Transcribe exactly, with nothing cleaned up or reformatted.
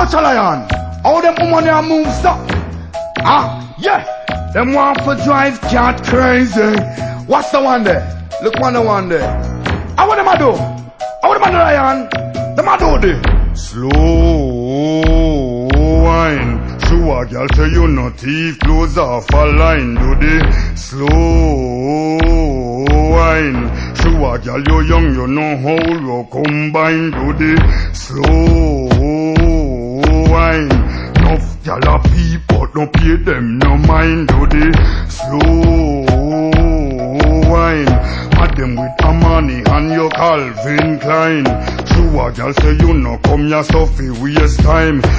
Watch a lion. How them woman here moves up. Ah, yeah. Them want to drive cat crazy. What's the one there? Look one the one there. How what them a do? How what them a do, lion? Them a do this. Slow wine. Show a girl say you no thief. Close off a line. Do the slow wine. Show a girl you young. You know how you combine. Do the slow wine. Enough gyal a peep but no pay them no mind. Do the slow wine. Mad them with a money and your Calvin Klein. Show a gyal say you no come here so fi waste time.